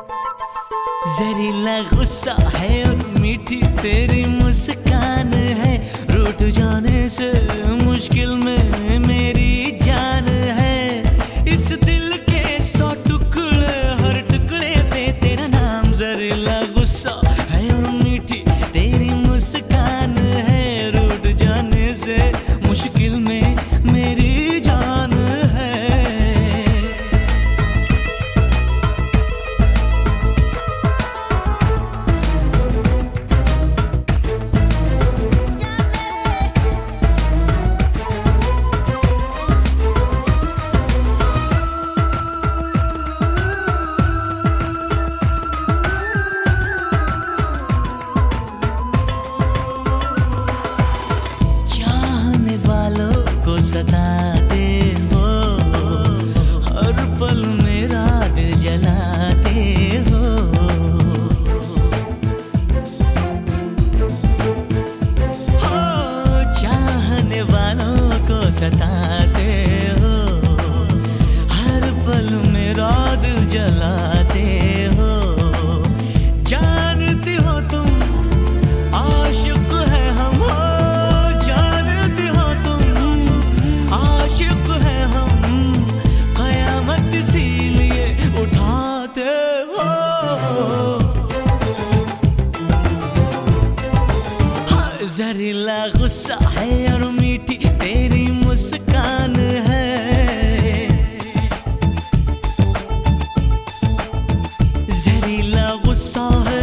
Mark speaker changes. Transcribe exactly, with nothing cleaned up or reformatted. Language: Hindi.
Speaker 1: जहरीला गुस्सा है और मीठी तेरी मुस्कान है, रूठ जाने से मुश्किल में मेरी जान है। इस दिल के सौ टुकड़े, हर टुकड़े पे तेरा नाम। जहरीला गुस्सा है और मीठी तेरी मुस्कान है, रूठ जाने से मुश्किल में मेरी जान है। सताते हो, हर पल मेरा दिल जलाते हो। हो चाहने वालों को सताते हो, हर पल मेरा दिल जलाते हो। जानती हो तुम आशिक है हम, जहरीला गुस्सा है और मीठी तेरी मुस्कान है। जहरीला गुस्सा है